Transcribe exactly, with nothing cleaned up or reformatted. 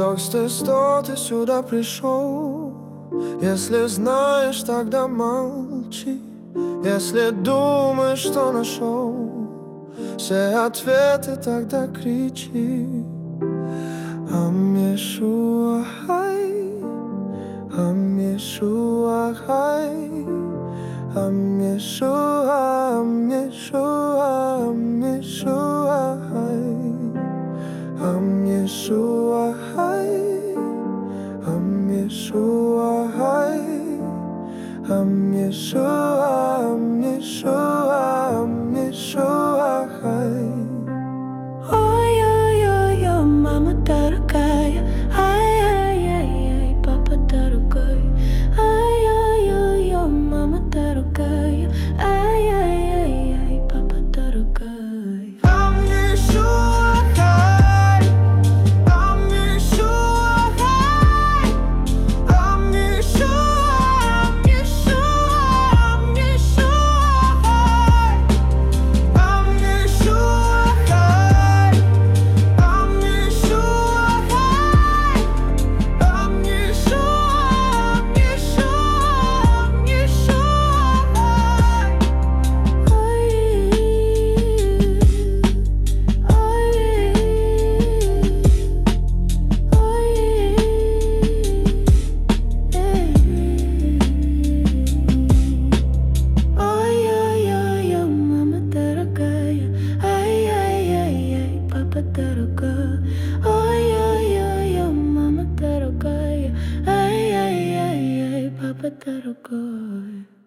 Толстый, что ты сюда пришел? Если знаешь, тогда молчи. Если думаешь, что нашел все ответы, тогда кричи. Ам Иешуа хай, Ам Иешуа хай, Ам Иешуа, Ам Иешуа, Ам Иешуа хай, Ам Иешуа хай, Ам Иешуа хай, Ам Иешуа, Ам Иешуа, Ам Иешуа хай. Ой-ой-ой-ой, мама дорогая, ай-яй-яй-яй, папа дорогой. Ай-яй-яй-яй, мама дорогая, ай-яй-яй-яй, папа дорогой. Ам Иешуа хай, Ам Иешуа хай, Ам Иешуа, Ам Иешуа, Ам Иешуа хай, Ам Иешуа хай, Ам Иешуа хай, Ам Иешуа, Ам Иешуа, Ой-ой-ой-ой, мама дорогая, ай-яй-яй-яй, папа дорогой. Ой-ой-ой-ой, мама дорогая, ай-яй-яй-яй, папа дорогой.